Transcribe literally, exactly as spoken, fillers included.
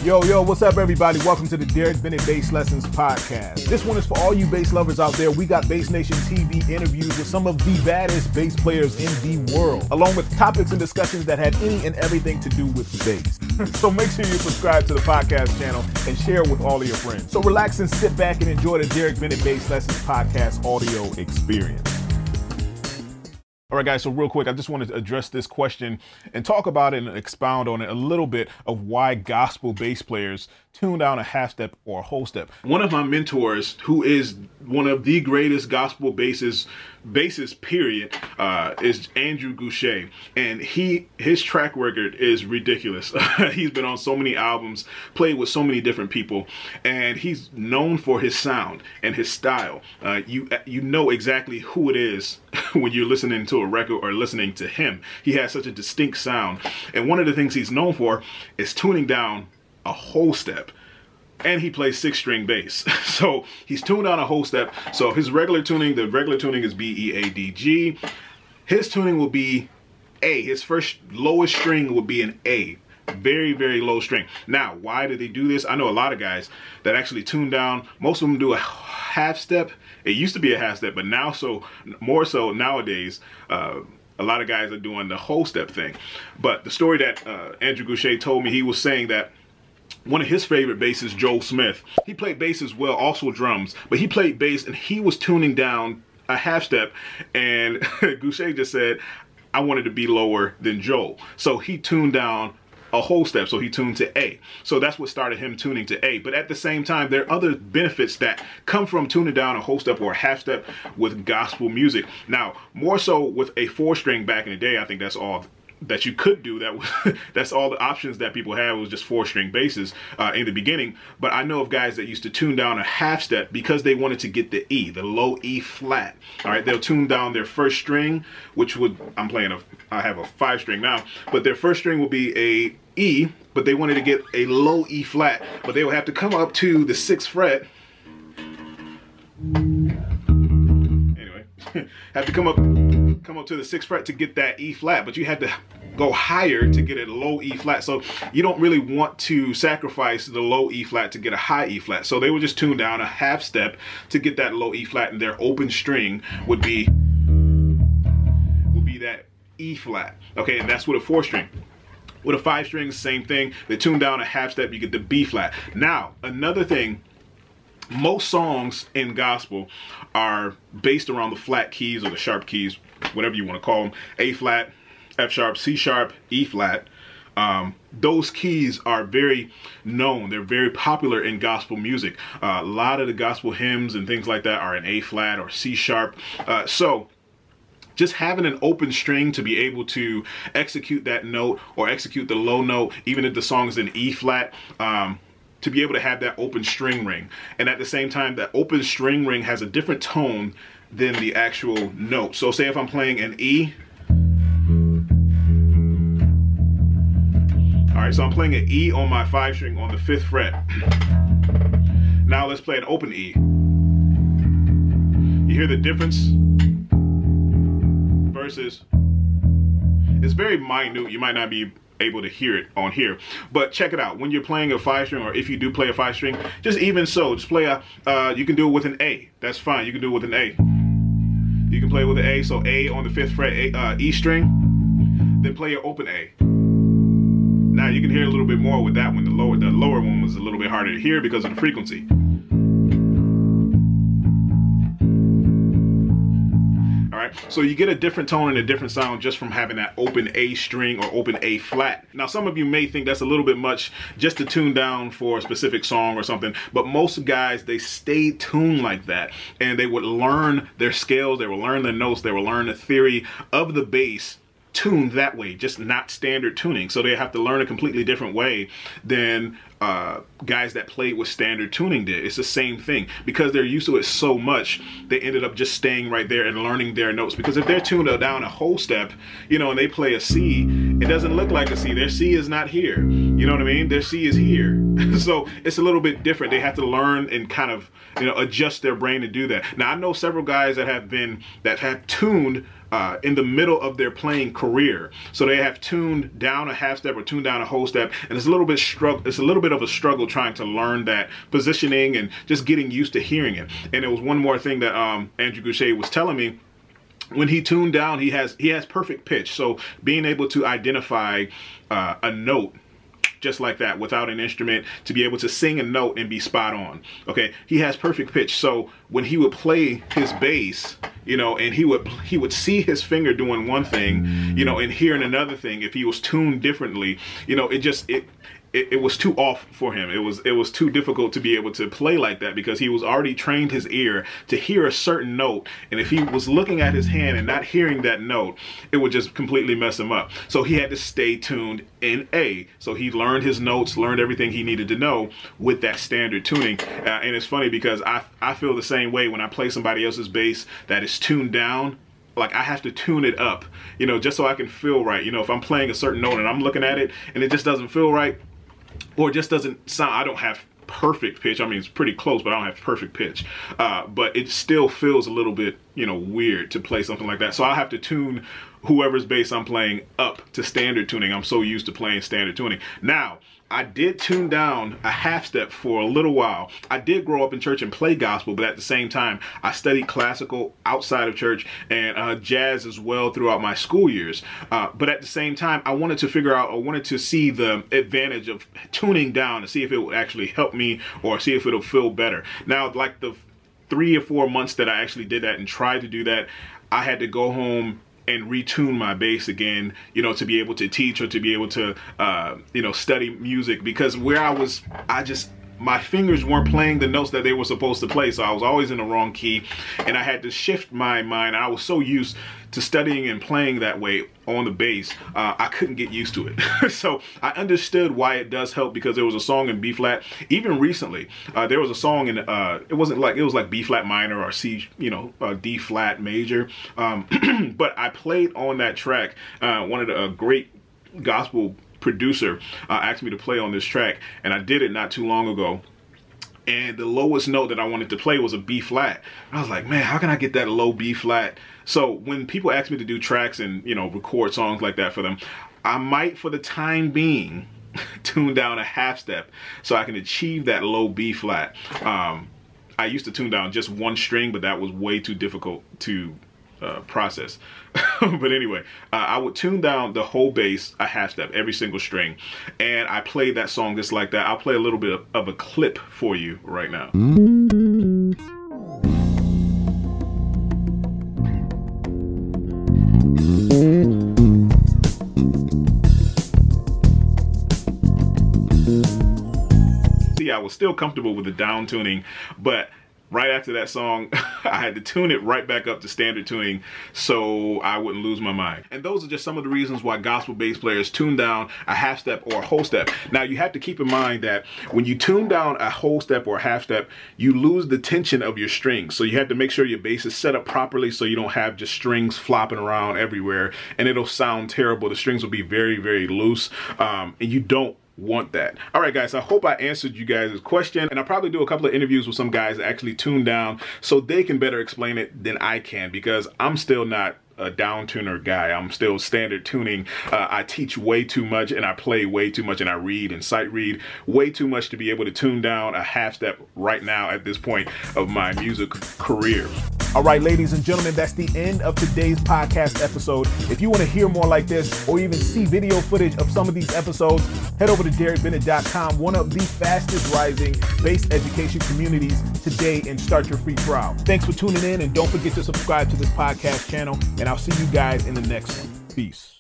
Yo, yo, what's up, everybody? Welcome to the Derek Bennett Bass Lessons Podcast. This one is for all you bass lovers out there. We got Bass Nation T V interviews with some of the baddest bass players in the world, along with topics and discussions that have any and everything to do with bass. So make sure you subscribe to the podcast channel and share it with all of your friends. So relax and sit back and enjoy the Derek Bennett Bass Lessons Podcast audio experience. All right, guys, so real quick, I just wanted to address this question and talk about it and expound on it a little bit of why gospel bass players tune down a half step or a whole step. One of my mentors, who is one of the greatest gospel bassists, bassists period, uh, is Andrew Gouché. And he his track record is ridiculous. He's been on so many albums, played with so many different people, and he's known for his sound and his style. Uh, you, you know exactly who it is when you're listening to a record or listening to him. He has such a distinct sound. And one of the things he's known for is tuning down a whole step. And he plays six string bass. So he's tuned down a whole step. So his regular tuning, the regular tuning is B, E, A, D, G. His tuning will be A. His first lowest string will be an A. Very, very low string. Now, why do they do this? I know a lot of guys that actually tune down. Most of them do a half step. It used to be a half step, but now so more so nowadays, uh, a lot of guys are doing the whole step thing. But the story that uh, Andrew Gouché told me, he was saying that one of his favorite bassists, Joel Smith, he played bass as well, also drums, but he played bass and he was tuning down a half step, and Gouché just said, I wanted to be lower than Joel. So he tuned down a whole step, so he tuned to A. So that's what started him tuning to A. But at the same time, there are other benefits that come from tuning down a whole step or a half step with gospel music. Now, more so with a four string back in the day, I think that's all that you could do. That was, that's all the options that people had, was just four string basses uh, in the beginning. But I know of guys that used to tune down a half step because they wanted to get the E, the low E flat. All right, they'll tune down their first string, which would, I'm playing a, I have a five string now, but their first string will be a E, but they wanted to get a low E flat, but they would have to come up to the sixth fret. Anyway, have to come up come up to the sixth fret to get that E flat, but you had to go higher to get a low E flat. So you don't really want to sacrifice the low E flat to get a high E flat. So they would just tune down a half step to get that low E flat, and their open string would be would be that E flat. Okay, and that's with a four string. With a five string, same thing. They tune down a half step, you get the B flat. Now, another thing, most songs in gospel are based around the flat keys or the sharp keys, whatever you want to call them. A flat, F sharp, C sharp, E flat. Um, those keys are very known. They're very popular in gospel music. Uh, a lot of the gospel hymns and things like that are in A flat or C sharp. Uh, so just having an open string to be able to execute that note or execute the low note, even if the song is in E flat, um, to be able to have that open string ring. And at the same time, that open string ring has a different tone than the actual note. So say if I'm playing an E, all right, so I'm playing an E on my five string on the fifth fret. Now let's play an open E. You hear the difference? Versus, it's very minute. You might not be able to hear it on here, but check it out. When you're playing a five string, or if you do play a five string, just even so, just play a, uh, you can do it with an A. That's fine. You can do it with an A. You can play with an A, so A on the fifth fret, A, uh, E string, then play your open A. Now you can hear a little bit more with that one. The lower, the lower one was a little bit harder to hear because of the frequency. So you get a different tone and a different sound just from having that open A string or open A flat. Now, some of you may think that's a little bit much just to tune down for a specific song or something, but most guys, they stay tuned like that, and they would learn their scales, they will learn the notes, they will learn the theory of the bass tuned that way, just not standard tuning. So they have to learn a completely different way than uh, guys that played with standard tuning did. It's the same thing. Because they're used to it so much, they ended up just staying right there and learning their notes. Because if they're tuned down a whole step, you know, and they play a C, it doesn't look like a C. Their C is not here. You know what I mean? Their C is here. So it's a little bit different. They have to learn and kind of, you know, adjust their brain to do that. Now, I know several guys that have been, that have tuned uh, in the middle of their playing career. So they have tuned down a half step or tuned down a whole step, and it's a little bit struggle. It's a little bit of a struggle trying to learn that positioning and just getting used to hearing it. And there was one more thing that um, Andrew Goucher was telling me. When he tuned down, he has he has perfect pitch. So being able to identify uh, a note just like that without an instrument, to be able to sing a note and be spot on. Okay, he has perfect pitch. So when he would play his bass, you know, and he would he would see his finger doing one thing, you know, and hearing another thing, if he was tuned differently, you know, it just it It, it was too off for him. It was it was too difficult to be able to play like that, because he was already trained his ear to hear a certain note, and if he was looking at his hand and not hearing that note, it would just completely mess him up. So he had to stay tuned in A. So he learned his notes, learned everything he needed to know with that standard tuning. Uh, and it's funny because I I feel the same way when I play somebody else's bass that is tuned down. Like, I have to tune it up, you know, just so I can feel right. You know, if I'm playing a certain note and I'm looking at it and it just doesn't feel right, or it just doesn't sound, I don't have perfect pitch. I mean, it's pretty close, but I don't have perfect pitch. Uh, but it still feels a little bit, you know, weird to play something like that. So I have to tune whoever's bass I'm playing up to standard tuning. I'm so used to playing standard tuning. Now, I did tune down a half step for a little while. I did grow up in church and play gospel, but at the same time, I studied classical outside of church and uh, jazz as well throughout my school years. Uh, but at the same time, I wanted to figure out, or wanted to see the advantage of tuning down to see if it would actually help me or see if it'll feel better. Now, like the three or four months that I actually did that and tried to do that, I had to go home and retune my bass again, you know, to be able to teach or to be able to, uh, you know, study music, because where I was, I just, my fingers weren't playing the notes that they were supposed to play. So I was always in the wrong key, and I had to shift my mind. I was so used to studying and playing that way on the bass, uh, I couldn't get used to it. So I understood why it does help, because there was a song in B flat. Even recently, uh, there was a song in, uh, it wasn't like, it was like B flat minor or C, you know, uh, D flat major. Um, but I played on that track. Uh, one of the uh, great gospel producer uh, asked me to play on this track, and I did it not too long ago. And the lowest note that I wanted to play was a B flat. I was like, man, how can I get that low B flat? So when people ask me to do tracks and, you know, record songs like that for them, I might, for the time being, tune down a half step so I can achieve that low B flat. Um, I used to tune down just one string, but that was way too difficult to uh, process. But anyway, uh, I would tune down the whole bass a half step, every single string, and I played that song just like that. I'll play a little bit of, of a clip for you right now. See, I was still comfortable with the down tuning, but right after that song, I had to tune it right back up to standard tuning so I wouldn't lose my mind. And those are just some of the reasons why gospel bass players tune down a half step or a whole step. Now, you have to keep in mind that when you tune down a whole step or a half step, you lose the tension of your strings. So you have to make sure your bass is set up properly so you don't have just strings flopping around everywhere, and it'll sound terrible. The strings will be very, very loose, um, and you don't want that. All right, guys, I hope I answered you guys' question, and I'll probably do a couple of interviews with some guys that actually tune down so they can better explain it than I can, because I'm still not a down tuner guy. I'm still standard tuning. Uh, I teach way too much, and I play way too much, and I read and sight read way too much to be able to tune down a half step right now at this point of my music career. All right, ladies and gentlemen, that's the end of today's podcast episode. If you want to hear more like this, or even see video footage of some of these episodes, head over to Derek Bennett dot com, one of the fastest rising bass education communities today, and start your free trial. Thanks for tuning in, and don't forget to subscribe to this podcast channel, and I'll see you guys in the next one. Peace.